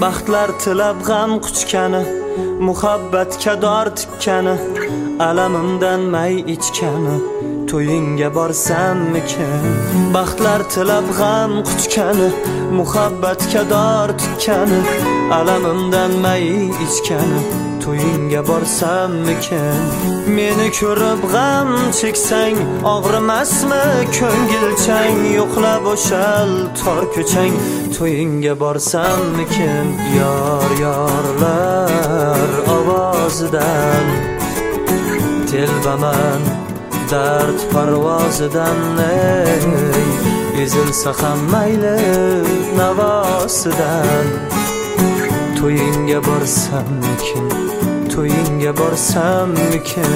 baxtlar tilab g'am quchgani, muhabbatga dor tikkani, alamimdan may ichgani, to'yingga borsammikin? Baxtlar tilab g'am quchgani, muhabbatga dor tikkani, alamimdan may ichgani, to'yingga borsammikin? Meni ko'rib g'am cheksang og'rimasmi ko'ngilchang? Yo'qlab o'shal tor ko'chang, to'yingga borsammikin? Yor yorlar ovozidan telbaman dard parvozidan, ezilsa ham mayli navosidan. To'yingga borsammikin? To'yingga borsammikin?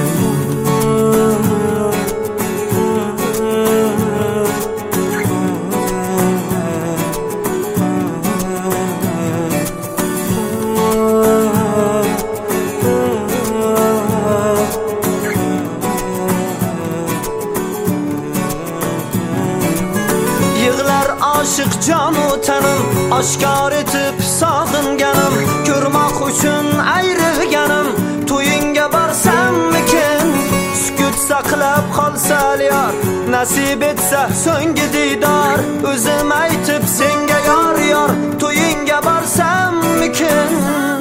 Yig'lar oshiq jonu tanim, oshkor etib sog'inganim, ko'rmoq uchun ayrilganim, to'yingga borsammikin? Sukut saqlab qolsa yor, nasib etsa so'nggi diydor, o'zim aytib senga yor yor, to'yingga borsammikin?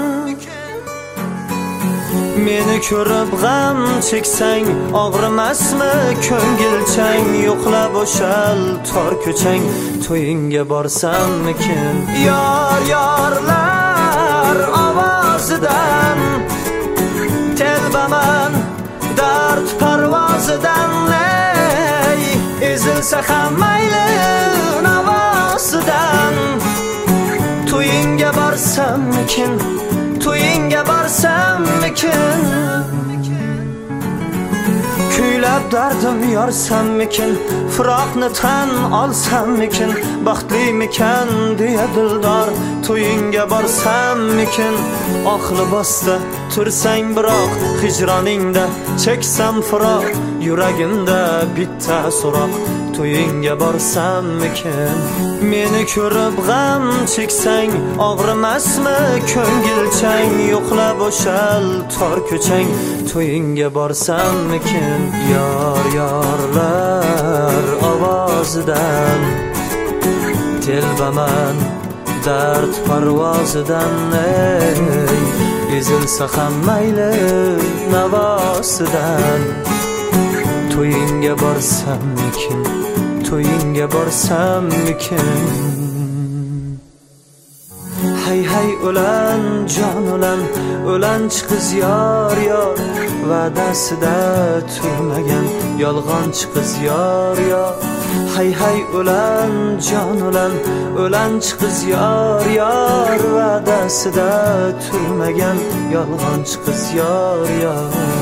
Meni ko'rib g'am cheksang og'rimasmi ko'ngilchang? Yo'qlab o'shal tor ko'chang, to'yingga borsammikin? Yor yorlar ovozidan telbaman dard parvozidan, ezilsa ham mayli navosidan. To'yingga borsammikin? To'yingga borsammikin? Kuylab dardim yorsammikin? Firoqni tan olsammikin? Baxtlimikan deya dildor, to'yingga borsammikin? Oq libosda tursang biroq, hijroningda cheksam firoq, yuragimda bitta so'roq, to'yingga borsammikin? Meni ko'rib g'am cheksang og'rimasmi ko'ngilchang? Yo'qlab o'shal tor ko'chang, to'yingga borsammikin? Yor yorlar ovozidan telbaman dard parvozidan, ezilsa ham mayli navosidan. To'yingga borsammikin? To'yingga borsammikin? Hay hay o'lan jon o'lan, o'lanchi qiz yor yor, va'dasida turmagan yolg'onchi qiz yor yor. Hay hay o'lan jon o'lan, o'lanchi qiz yor yor, va'dasida turmagan yolg'onchi qiz yor yor.